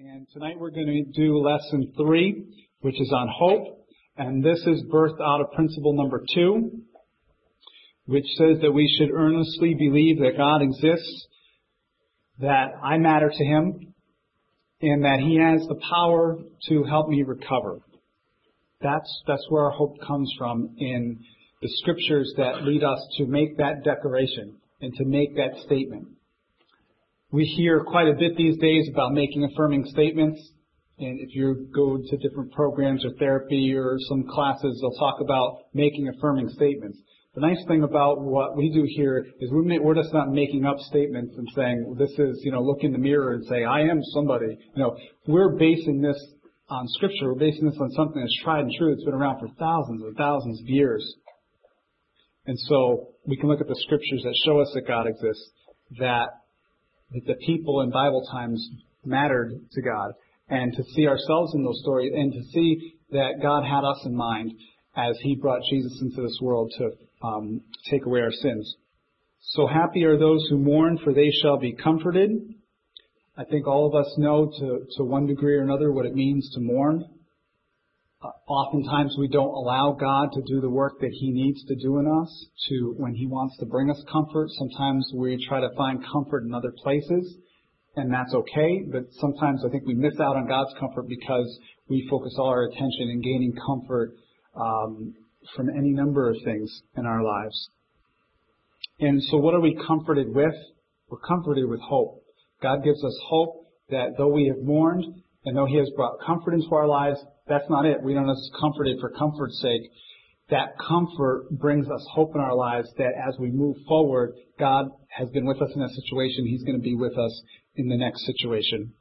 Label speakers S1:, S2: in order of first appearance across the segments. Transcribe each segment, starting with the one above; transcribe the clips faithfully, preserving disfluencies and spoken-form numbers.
S1: And tonight we're going to do lesson three, which is on hope. And this is birthed out of principle number two, which says that we should earnestly believe that God exists, that I matter to Him, and that He has the power to help me recover. That's, that's where our hope comes from in the scriptures that lead us to make that declaration and to make that statement. We hear quite a bit these days about making affirming statements. And if you go to different programs or therapy or some classes, they'll talk about making affirming statements. The nice thing about what we do here is we may, we're just not making up statements and saying, well, this is, you know, look in the mirror and say, I am somebody. You know, we're basing this on Scripture. We're basing this on something that's tried and true. It's been around for thousands and thousands of years. And so we can look at the Scriptures that show us that God exists, that that the people in Bible times mattered to God, and to see ourselves in those stories, and to see that God had us in mind as He brought Jesus into this world to um, take away our sins. So happy are those who mourn, for they shall be comforted. I think all of us know to, to one degree or another what it means to mourn. Uh, oftentimes we don't allow God to do the work that He needs to do in us to when He wants to bring us comfort. Sometimes we try to find comfort in other places, and that's okay. But sometimes I think we miss out on God's comfort because we focus all our attention in gaining comfort um, from any number of things in our lives. And so what are we comforted with? We're comforted with hope. God gives us hope that though we have mourned and though He has brought comfort into our lives, that's not it. We don't just comforted for comfort's sake. That comfort brings us hope in our lives that as we move forward, God has been with us in that situation. He's going to be with us in the next situation.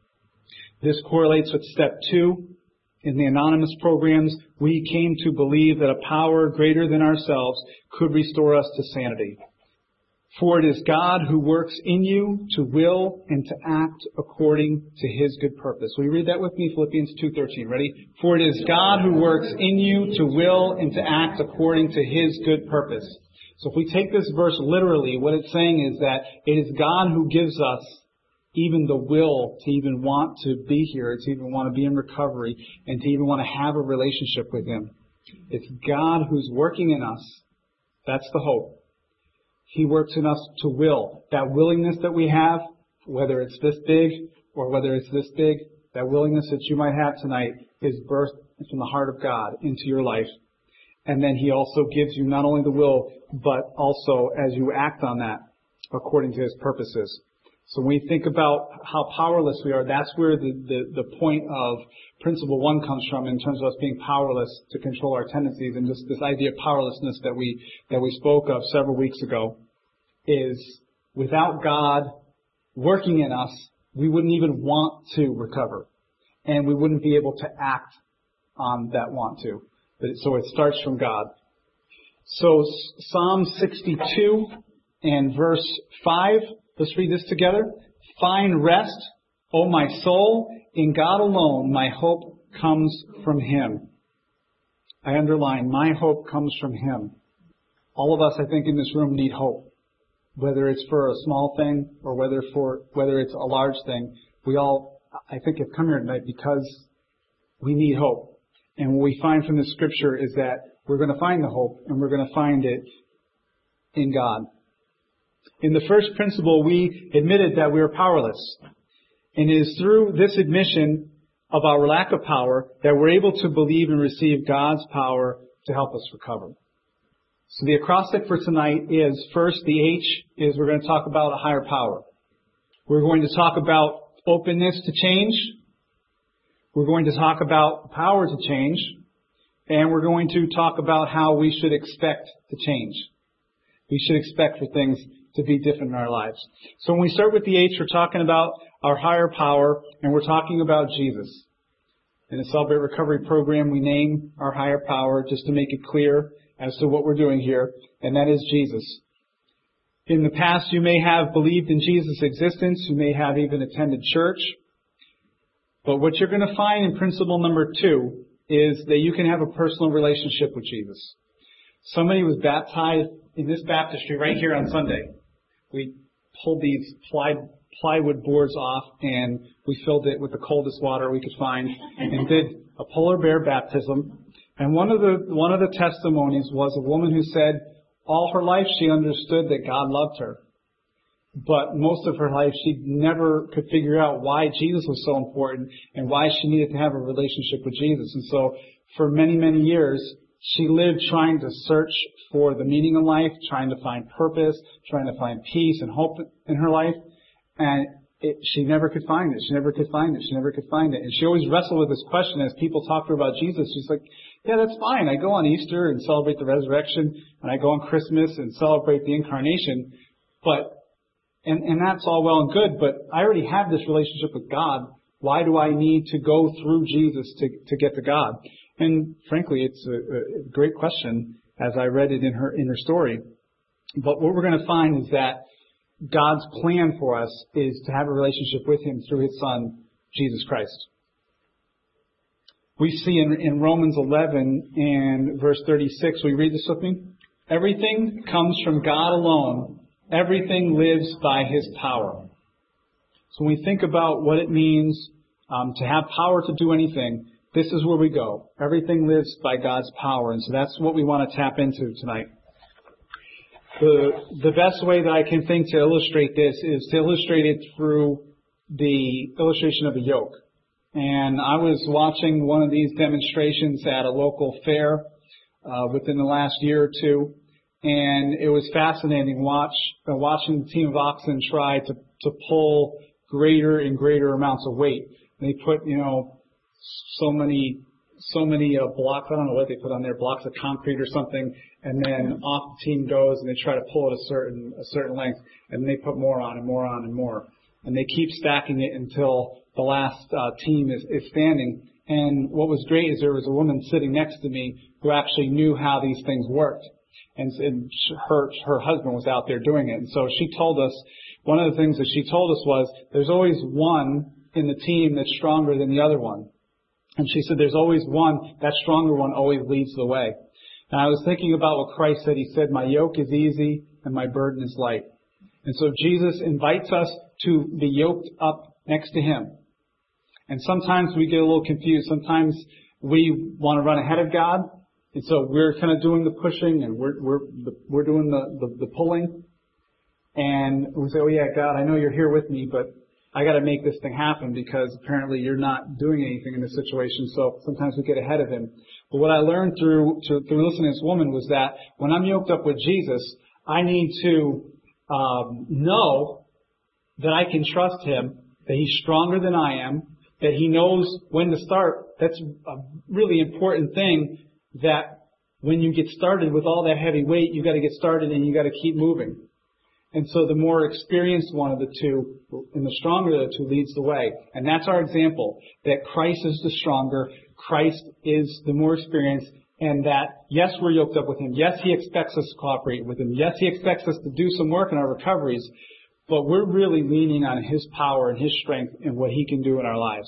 S1: This correlates with step two. In the anonymous programs, we came to believe that a power greater than ourselves could restore us to sanity. For it is God who works in you to will and to act according to His good purpose. Will you read that with me? Philippians two thirteen. Ready? For it is God who works in you to will and to act according to His good purpose. So if we take this verse literally, what it's saying is that it is God who gives us even the will to even want to be here, to even want to be in recovery, and to even want to have a relationship with Him. It's God who's working in us. That's the hope. He works in us to will. That willingness that we have, whether it's this big or whether it's this big, that willingness that you might have tonight is birthed from the heart of God into your life. And then He also gives you not only the will, but also as you act on that according to His purposes. So when we think about how powerless we are, that's where the, the, the point of principle one comes from in terms of us being powerless to control our tendencies, and just this idea of powerlessness that we that we spoke of several weeks ago is without God working in us, we wouldn't even want to recover, and we wouldn't be able to act on that want to. But it, so it starts from God. So Psalm sixty-two and verse five. Let's read this together. Find rest, O my soul, in God alone. My hope comes from Him. I underline, my hope comes from Him. All of us, I think, in this room need hope. Whether it's for a small thing or whether for whether it's a large thing, we all, I think, have come here tonight because we need hope. And what we find from the Scripture is that we're going to find the hope, and we're going to find it in God. In the first principle, we admitted that we are powerless. And it is through this admission of our lack of power that we're able to believe and receive God's power to help us recover. So the acrostic for tonight is, first, the H is we're going to talk about a higher power. We're going to talk about openness to change. We're going to talk about power to change. And we're going to talk about how we should expect to change. We should expect for things to be different in our lives. So when we start with the H, we're talking about our higher power, and we're talking about Jesus. In the Celebrate Recovery program, we name our higher power just to make it clear as to what we're doing here, and that is Jesus. In the past, you may have believed in Jesus' existence. You may have even attended church. But what you're going to find in principle number two is that you can have a personal relationship with Jesus. Somebody was baptized in this baptistry right here on Sunday. We pulled these slide plywood boards off, and we filled it with the coldest water we could find, and did a polar bear baptism. And one of the one of the testimonies was a woman who said all her life she understood that God loved her, but most of her life she never could figure out why Jesus was so important and why she needed to have a relationship with Jesus. And so for many, many years, she lived trying to search for the meaning of life, trying to find purpose, trying to find peace and hope in her life. And it, she never could find it. She never could find it. She never could find it. And she always wrestled with this question as people talk to her about Jesus. She's like, yeah, that's fine. I go on Easter and celebrate the resurrection, and I go on Christmas and celebrate the incarnation. But, and, and that's all well and good, but I already have this relationship with God. Why do I need to go through Jesus to, to get to God? And frankly, it's a, a great question as I read it in her, in her story. But what we're going to find is that God's plan for us is to have a relationship with Him through His Son, Jesus Christ. We see in, in Romans eleven and verse thirty-six, will you read this with me? Everything comes from God alone. Everything lives by His power. So when we think about what it means um, to have power to do anything, this is where we go. Everything lives by God's power. And so that's what we want to tap into tonight. The, the best way that I can think to illustrate this is to illustrate it through the illustration of a yoke. And I was watching one of these demonstrations at a local fair uh, within the last year or two. And it was fascinating watch, uh, watching the team of oxen try to, to pull greater and greater amounts of weight. They put, you know, so many, so many uh, blocks, I don't know what they put on there, blocks of concrete or something, and then off the team goes and they try to pull it a certain, a certain length, and they put more on and more on and more. And they keep stacking it until the last uh, team is, is standing. And what was great is there was a woman sitting next to me who actually knew how these things worked. And, and her, her husband was out there doing it. And so she told us, one of the things that she told us was, there's always one in the team that's stronger than the other one. And she said, there's always one, that stronger one always leads the way. And I was thinking about what Christ said. He said, my yoke is easy and my burden is light. And so Jesus invites us to be yoked up next to Him. And sometimes we get a little confused. Sometimes we want to run ahead of God. And so we're kind of doing the pushing and we're, we're, we're doing the, the, the pulling. And we say, oh yeah, God, I know you're here with me, but I got to make this thing happen because apparently you're not doing anything in this situation. So sometimes we get ahead of Him. But what I learned through, to, through listening to this woman was that when I'm yoked up with Jesus, I need to um, know that I can trust Him, that He's stronger than I am, that He knows when to start. That's a really important thing, that when you get started with all that heavy weight, you got to get started and you got to keep moving. And so the more experienced one of the two and the stronger of the two leads the way. And that's our example, that Christ is the stronger, Christ is the more experienced, and that, yes, we're yoked up with Him. Yes, He expects us to cooperate with Him. Yes, He expects us to do some work in our recoveries. But we're really leaning on His power and His strength and what He can do in our lives.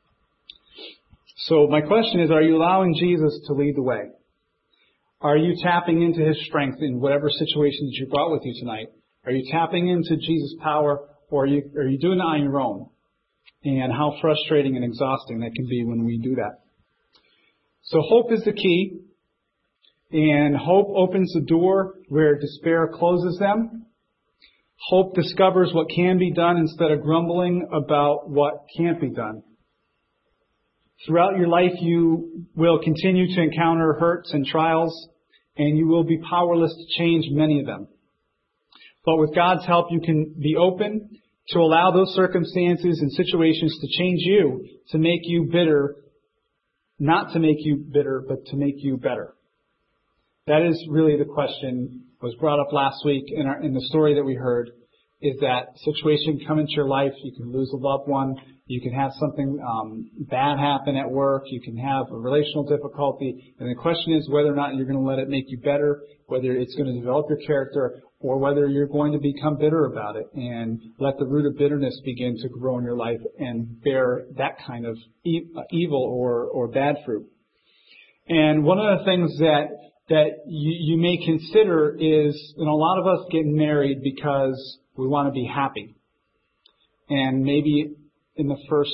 S1: So my question is, are you allowing Jesus to lead the way? Are you tapping into His strength in whatever situation that you brought with you tonight? Are you tapping into Jesus' power, or are you, are you doing it on your own? And how frustrating and exhausting that can be when we do that. So hope is the key. And hope opens the door where despair closes them. Hope discovers what can be done instead of grumbling about what can't be done. Throughout your life, you will continue to encounter hurts and trials, and you will be powerless to change many of them. But with God's help, you can be open to allow those circumstances and situations to change you, to make you bitter, not to make you bitter, but to make you better. That is really the question that was brought up last week in, our, in the story that we heard, is that situation come into your life. You can lose a loved one. You can have something um, bad happen at work. You can have a relational difficulty. And the question is whether or not you're going to let it make you better, whether it's going to develop your character, or whether you're going to become bitter about it and let the root of bitterness begin to grow in your life and bear that kind of e- evil or, or bad fruit. And one of the things that that you, you may consider is, you know, a lot of us get married because we want to be happy. And maybe in the first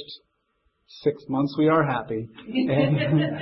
S1: six months we are happy. And,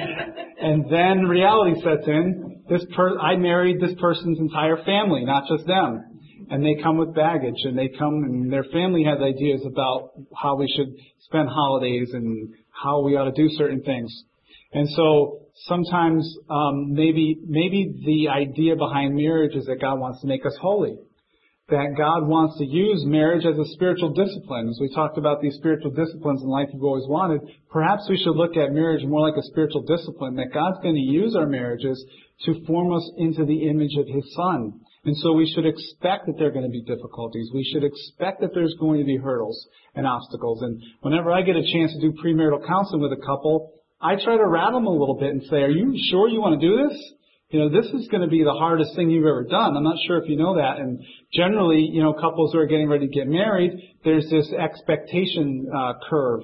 S1: and then reality sets in. This per- I married this person's entire family, not just them. And they come with baggage, and they come, and their family has ideas about how we should spend holidays and how we ought to do certain things. And so sometimes um, maybe maybe the idea behind marriage is that God wants to make us holy, that God wants to use marriage as a spiritual discipline. As we talked about these spiritual disciplines in life we've always wanted, perhaps we should look at marriage more like a spiritual discipline, that God's going to use our marriages to form us into the image of His Son. And so we should expect that there are going to be difficulties. We should expect that there's going to be hurdles and obstacles. And whenever I get a chance to do premarital counseling with a couple, I try to rattle them a little bit and say, are you sure you want to do this? You know, this is going to be the hardest thing you've ever done. I'm not sure if you know that. And generally, you know, couples who are getting ready to get married, there's this expectation uh, curve,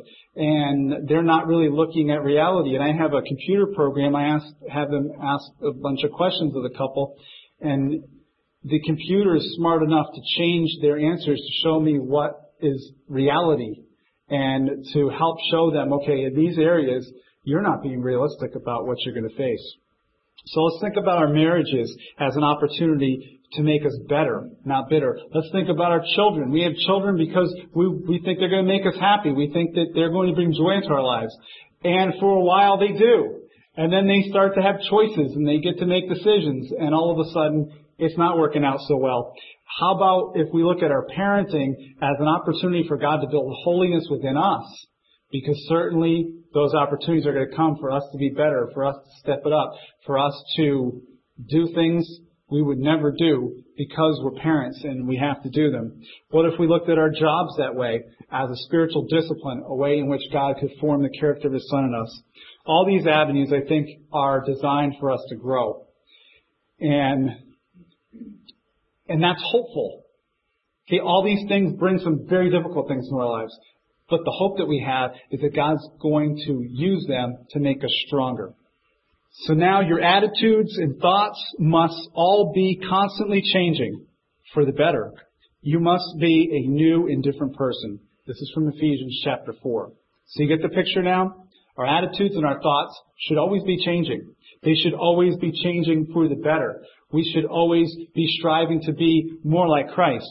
S1: and they're not really looking at reality. And I have a computer program. I ask, have them ask a bunch of questions of the couple, and the computer is smart enough to change their answers to show me what is reality and to help show them, okay, in these areas, you're not being realistic about what you're going to face. So let's think about our marriages as an opportunity to make us better, not bitter. Let's think about our children. We have children because we, we think they're going to make us happy. We think that they're going to bring joy into our lives. And for a while they do. And then they start to have choices and they get to make decisions. And all of a sudden, it's not working out so well. How about if we look at our parenting as an opportunity for God to build holiness within us? Because certainly those opportunities are going to come for us to be better, for us to step it up, for us to do things we would never do because we're parents and we have to do them. What if we looked at our jobs that way, as a spiritual discipline, a way in which God could form the character of His Son in us? All these avenues, I think, are designed for us to grow. And And that's hopeful. Okay, all these things bring some very difficult things in our lives. But the hope that we have is that God's going to use them to make us stronger. So now your attitudes and thoughts must all be constantly changing for the better. You must be a new and different person. This is from Ephesians chapter four. So you get the picture now? Our attitudes and our thoughts should always be changing. They should always be changing for the better. We should always be striving to be more like Christ.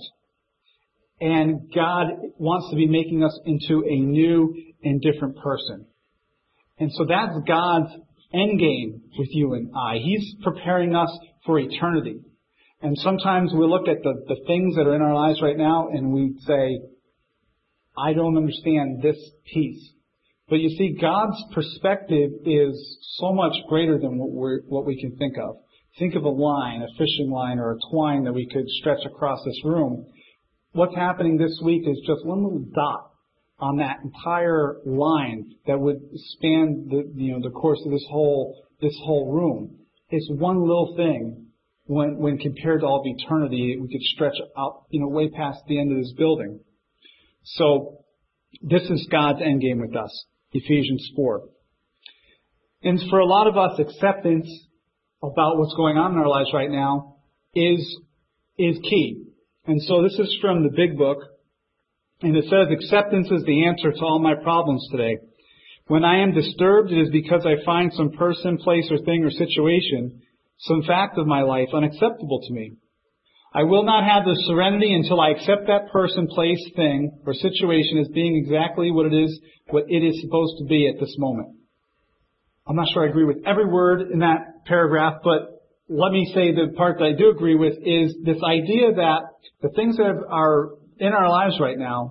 S1: And God wants to be making us into a new and different person. And so that's God's end game with you and I. He's preparing us for eternity. And sometimes we look at the, the things that are in our lives right now and we say, I don't understand this piece. But you see, God's perspective is so much greater than what, we're, what we can think of. Think of a line, a fishing line or a twine that we could stretch across this room. What's happening this week is just one little dot on that entire line that would span the, you know, the course of this whole, this whole room. It's one little thing when, when compared to all of eternity, we could stretch out, you know, way past the end of this building. So, this is God's end game with us. Ephesians four. And for a lot of us, acceptance about what's going on in our lives right now is, is key. And so this is from the Big Book. And it says, acceptance is the answer to all my problems today. When I am disturbed, it is because I find some person, place, or thing or situation, some fact of my life unacceptable to me. I will not have the serenity until I accept that person, place, thing, or situation as being exactly what it is, what it is supposed to be at this moment. I'm not sure I agree with every word in that paragraph, but let me say the part that I do agree with is this idea that the things that are in our lives right now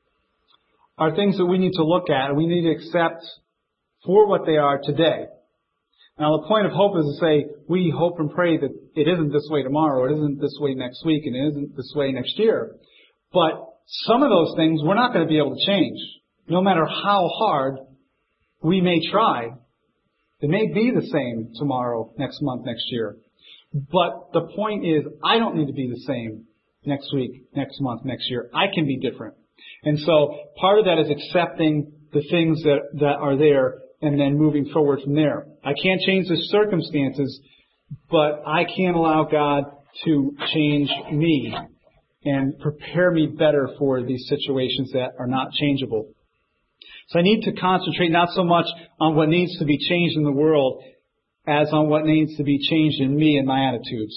S1: are things that we need to look at and we need to accept for what they are today. Now, the point of hope is to say, we hope and pray that it isn't this way tomorrow, it isn't this way next week, and it isn't this way next year. But some of those things we're not going to be able to change. No matter how hard we may try, it may be the same tomorrow, next month, next year. But the point is, I don't need to be the same next week, next month, next year. I can be different. And so part of that is accepting the things that, that are there and then moving forward from there. I can't change the circumstances, but I can allow God to change me. and prepare me better for these situations that are not changeable. So I need to concentrate not so much on what needs to be changed in the world as on what needs to be changed in me and my attitudes.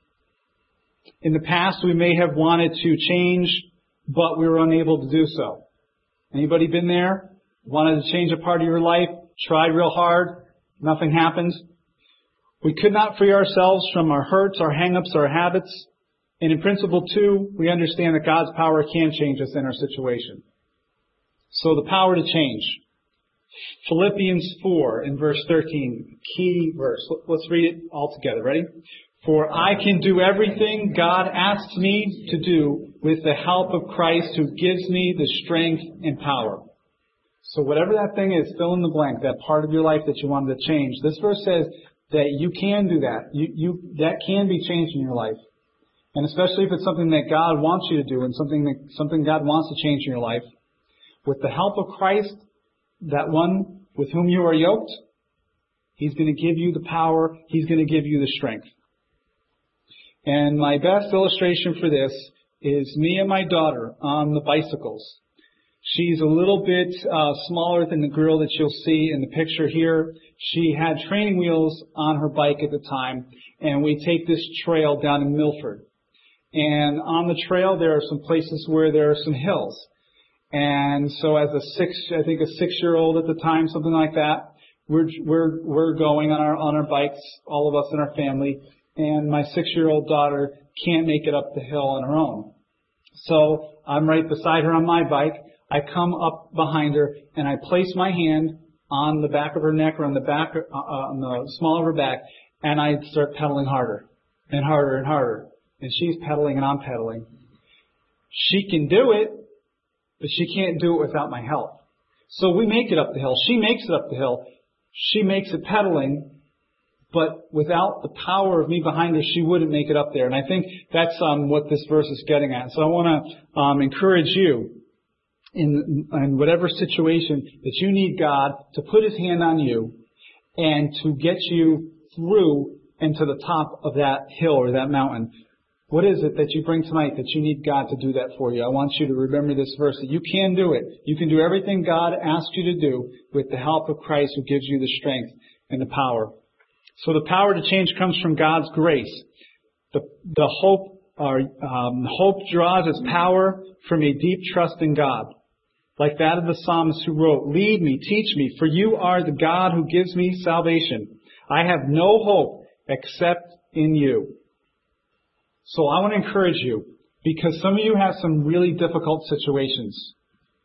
S1: In the past, we may have wanted to change, but we were unable to do so. Anybody been there? Wanted to change a part of your life, tried real hard, nothing happened. We could not free ourselves from our hurts, our hang-ups, our habits. And in principle two, we understand that God's power can change us in our situation. So the power to change. Philippians four in verse thirteen, key verse. Let's read it all together. Ready? For I can do everything God asks me to do with the help of Christ who gives me the strength and power. So whatever that thing is, fill in the blank, that part of your life that you wanted to change. This verse says that you can do that. You, you, that can be changed in your life. And especially if it's something that God wants you to do and something that, something God wants to change in your life. With the help of Christ, that one with whom you are yoked, He's going to give you the power. He's going to give you the strength. And my best illustration for this is me and my daughter on the bicycles. She's a little bit uh, smaller than the girl that you'll see in the picture here. She had training wheels on her bike at the time, and we take this trail down in Milford. And on the trail, there are some places where there are some hills. And so as a six, I think a six-year-old at the time, something like that, we're, we're, we're going on our, on our bikes, all of us in our family, and my six-year-old daughter can't make it up the hill on her own. So I'm right beside her on my bike. I come up behind her, and I place my hand on the back of her neck or on the back, uh, on the small of her back, and I start pedaling harder and harder and harder. And she's pedaling and I'm pedaling. She can do it, but she can't do it without my help. So we make it up the hill. She makes it up the hill. She makes it pedaling, but without the power of me behind her, she wouldn't make it up there. And I think that's um, what this verse is getting at. So I want to um, encourage you in, in whatever situation that you need God to put His hand on you and to get you through and to the top of that hill or that mountain. What is it that you bring tonight that you need God to do that for you? I want you to remember this verse, that you can do it. You can do everything God asks you to do with the help of Christ who gives you the strength and the power. So the power to change comes from God's grace. The, the hope, or, um, hope draws its power from a deep trust in God. Like that of the psalmist who wrote, "Lead me, teach me, for you are the God who gives me salvation. I have no hope except in you." So I want to encourage you, because some of you have some really difficult situations.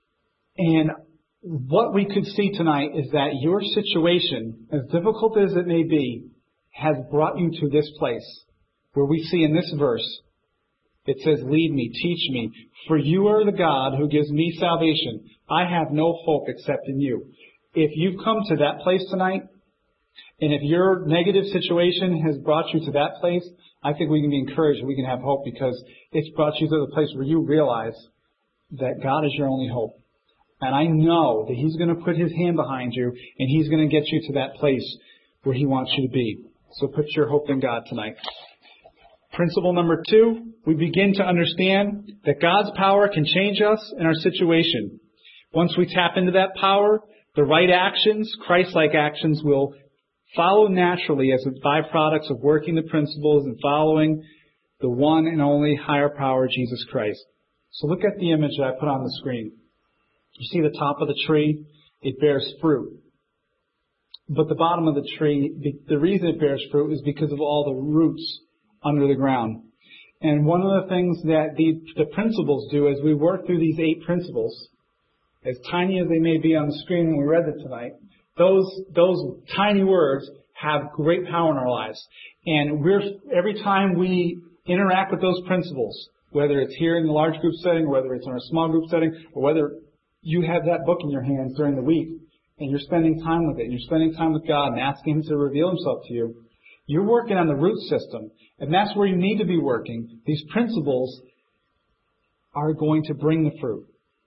S1: And what we could see tonight is that your situation, as difficult as it may be, has brought you to this place where we see in this verse, it says, "Lead me, teach me, for you are the God who gives me salvation. I have no hope except in you." If you've come to that place tonight, and if your negative situation has brought you to that place, I think we can be encouraged and we can have hope, because it's brought you to the place where you realize that God is your only hope. And I know that He's going to put His hand behind you and He's going to get you to that place where He wants you to be. So put your hope in God tonight. Principle number two, we begin to understand that God's power can change us in our situation. Once we tap into that power, the right actions, Christ-like actions, will follow naturally as a byproduct of working the principles and following the one and only higher power, Jesus Christ. So look at the image that I put on the screen. You see the top of the tree? It bears fruit. But the bottom of the tree, the reason it bears fruit is because of all the roots under the ground. And one of the things that the, the principles do as we work through these eight principles, as tiny as they may be on the screen when we read it tonight, those those tiny words have great power in our lives. And we're every time we interact with those principles, whether it's here in the large group setting, or whether it's in a small group setting, or whether you have that book in your hands during the week and you're spending time with it, and you're spending time with God and asking Him to reveal Himself to you, you're working on the root system. And that's where you need to be working. These principles are going to bring the fruit.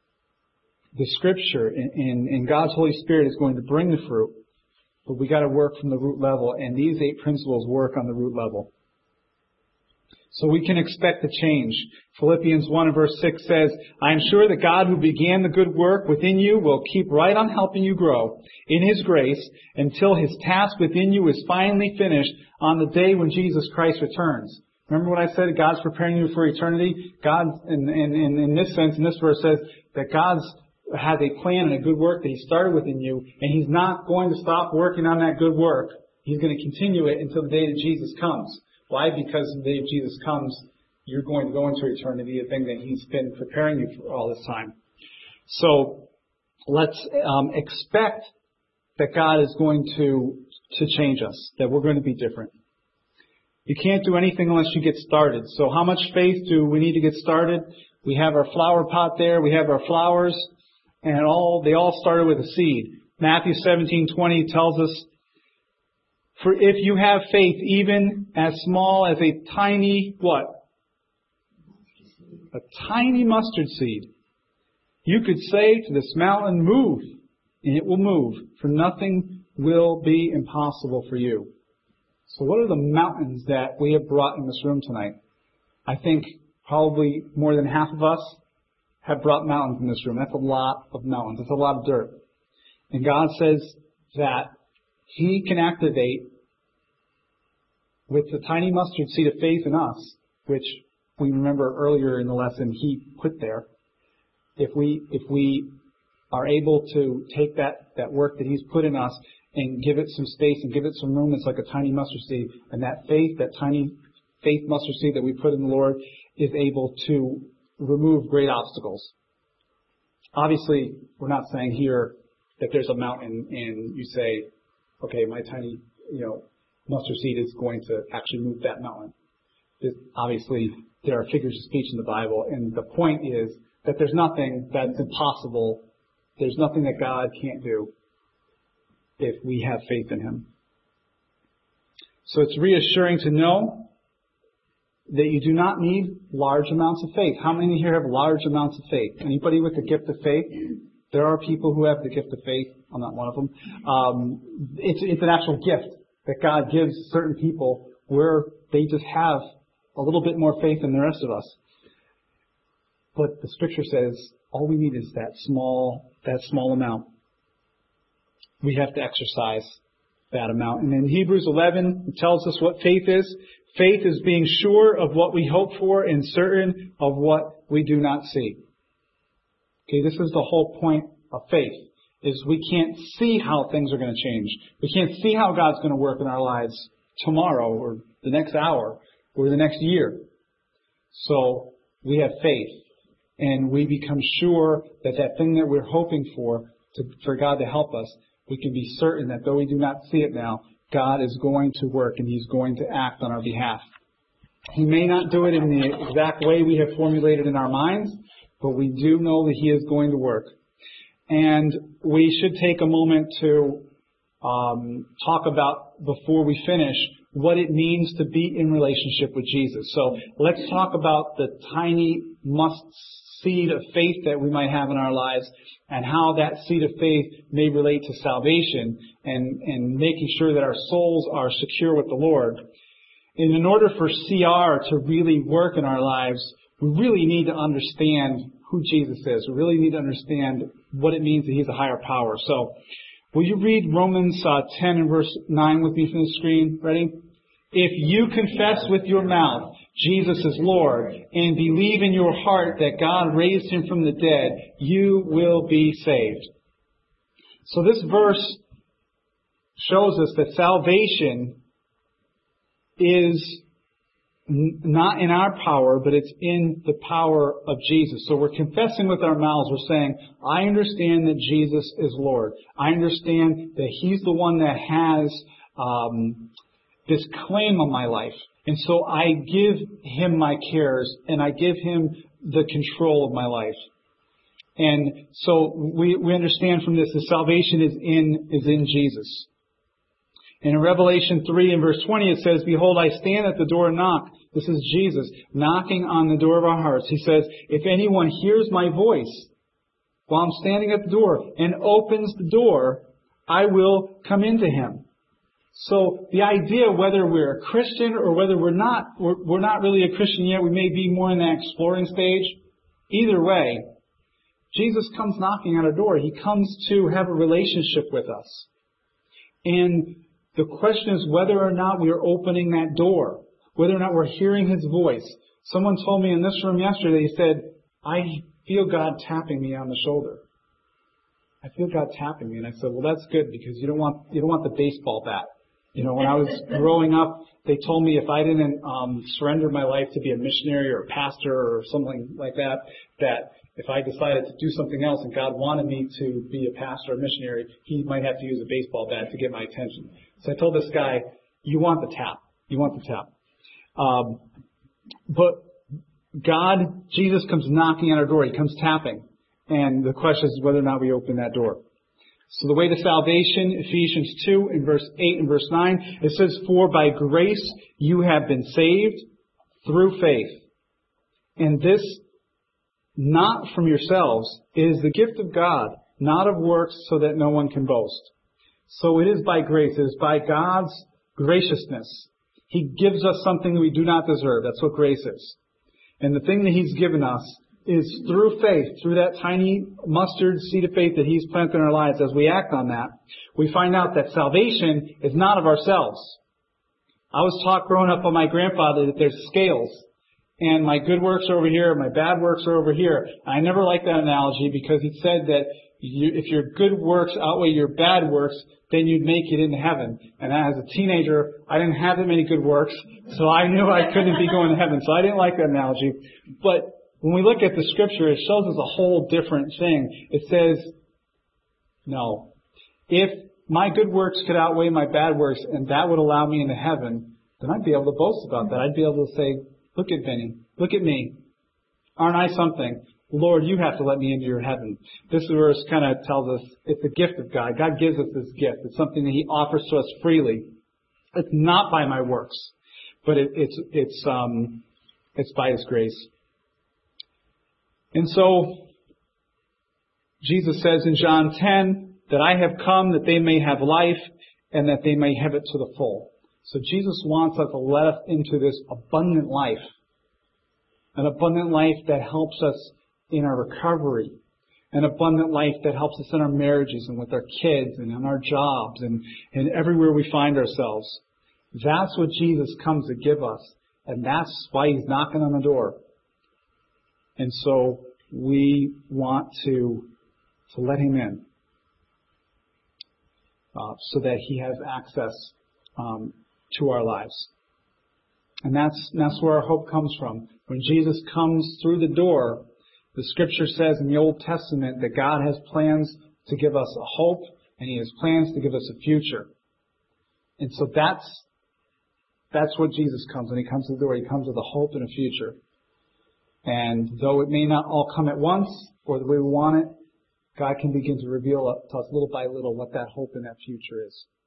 S1: The Scripture and, and God's Holy Spirit is going to bring the fruit. But we got to work from the root level. And these eight principles work on the root level. So we can expect a change. Philippians one and verse six says, I am sure that God who began the good work within you will keep right on helping you grow in His grace until His task within you is finally finished on the day when Jesus Christ returns. Remember what I said? God's preparing you for eternity? God, in, in, in, in this sense, in this verse says that God's has a plan and a good work that He started within you, and He's not going to stop working on that good work. He's going to continue it until the day that Jesus comes. Why? Because the day of Jesus comes, you're going to go into eternity, a thing that He's been preparing you for all this time. So let's um, expect that God is going to to change us, that we're going to be different. You can't do anything unless you get started. So how much faith do we need to get started? We have our flower pot there. We have our flowers, and all they all started with a seed. Matthew seventeen twenty tells us, for if you have faith even as small as a tiny, what? A tiny mustard seed. You could say to this mountain, move, and it will move, for nothing will be impossible for you. So what are the mountains that we have brought in this room tonight? I think probably more than half of us have brought mountains in this room. That's a lot of mountains. That's a lot of dirt. And God says that He can activate with the tiny mustard seed of faith in us, which we remember earlier in the lesson He put there. If we if we are able to take that, that work that He's put in us and give it some space and give it some room, it's like a tiny mustard seed. And that faith, that tiny faith mustard seed that we put in the Lord is able to remove great obstacles. Obviously, we're not saying here that there's a mountain and you say, okay, my tiny, you know, mustard seed is going to actually move that mountain. It, obviously, there are figures of speech in the Bible, and the point is that there's nothing that's impossible. There's nothing that God can't do if we have faith in Him. So it's reassuring to know that you do not need large amounts of faith. How many here have large amounts of faith? Anybody with the gift of faith? There are people who have the gift of faith. I'm not one of them. Um, it's, it's an actual gift that God gives certain people where they just have a little bit more faith than the rest of us. But the Scripture says all we need is that small, that small amount. We have to exercise that amount. And in Hebrews eleven, it tells us what faith is. Faith is being sure of what we hope for and certain of what we do not see. Okay, this is the whole point of faith, is we can't see how things are going to change. We can't see how God's going to work in our lives tomorrow or the next hour or the next year. So we have faith, and we become sure that that thing that we're hoping for, to, for God to help us, we can be certain that though we do not see it now, God is going to work and He's going to act on our behalf. He may not do it in the exact way we have formulated in our minds, but we do know that He is going to work. And we should take a moment to um, talk about, before we finish, what it means to be in relationship with Jesus. So let's talk about the tiny must seed of faith that we might have in our lives and how that seed of faith may relate to salvation and, and making sure that our souls are secure with the Lord. And in order for C R to really work in our lives, we really need to understand who Jesus is. We really need to understand what it means that He's a higher power. So, will you read Romans uh, ten and verse nine with me from the screen? Ready? If you confess with your mouth Jesus is Lord and believe in your heart that God raised Him from the dead, you will be saved. So this verse shows us that salvation is not in our power, but it's in the power of Jesus. So we're confessing with our mouths. We're saying, I understand that Jesus is Lord. I understand that He's the one that has um, this claim on my life. And so I give Him my cares, and I give Him the control of my life. And so we, we understand from this that salvation is in, is in Jesus. And in Revelation three and verse twenty it says, behold, I stand at the door and knock. This is Jesus knocking on the door of our hearts. He says, if anyone hears my voice while I'm standing at the door and opens the door, I will come into him. So the idea whether we're a Christian or whether we're not, we're, we're not really a Christian yet, we may be more in that exploring stage. Either way, Jesus comes knocking on our door. He comes to have a relationship with us. And the question is whether or not we are opening that door, whether or not we're hearing His voice. Someone told me in this room yesterday, he said, I feel God tapping me on the shoulder. I feel God tapping me. And I said, well, that's good because you don't want, you don't want the baseball bat. You know, when I was growing up, they told me if I didn't um, surrender my life to be a missionary or a pastor or something like that, that if I decided to do something else and God wanted me to be a pastor or a missionary, He might have to use a baseball bat to get my attention. So I told this guy, you want the tap. You want the tap. Um, but God, Jesus comes knocking on our door. He comes tapping. And the question is whether or not we open that door. So the way to salvation, Ephesians two in verse eight and verse nine, it says, for by grace you have been saved through faith. And this not from yourselves, it is the gift of God, not of works, so that no one can boast. So it is by grace, it is by God's graciousness. He gives us something that we do not deserve. That's what grace is. And the thing that He's given us is through faith, through that tiny mustard seed of faith that He's planted in our lives. As we act on that, we find out that salvation is not of ourselves. I was taught growing up by my grandfather that there's scales. And my good works are over here, my bad works are over here. I never liked that analogy because he said that you, if your good works outweigh your bad works, then you'd make it into heaven. And as a teenager, I didn't have that many good works, so I knew I couldn't be going to heaven. So I didn't like that analogy. But when we look at the Scripture, it shows us a whole different thing. It says, no, if my good works could outweigh my bad works and that would allow me into heaven, then I'd be able to boast about that. I'd be able to say, look at Vinny. Look at me. Aren't I something? Lord, you have to let me into your heaven. This verse kind of tells us it's a gift of God. God gives us this gift. It's something that He offers to us freely. It's not by my works, but it, it's it's um it's by His grace. And so Jesus says in John ten that I have come that they may have life and that they may have it to the full. So Jesus wants us to let us into this abundant life. An abundant life that helps us in our recovery. An abundant life that helps us in our marriages and with our kids and in our jobs and, and everywhere we find ourselves. That's what Jesus comes to give us. And that's why He's knocking on the door. And so we want to, to let Him in. Uh, so that He has access um, to our lives. And that's, that's where our hope comes from. When Jesus comes through the door, the Scripture says in the Old Testament that God has plans to give us a hope and He has plans to give us a future. And so that's, that's what Jesus comes. When He comes to the door, He comes with a hope and a future. And though it may not all come at once or the way we want it, God can begin to reveal to us little by little what that hope and that future is.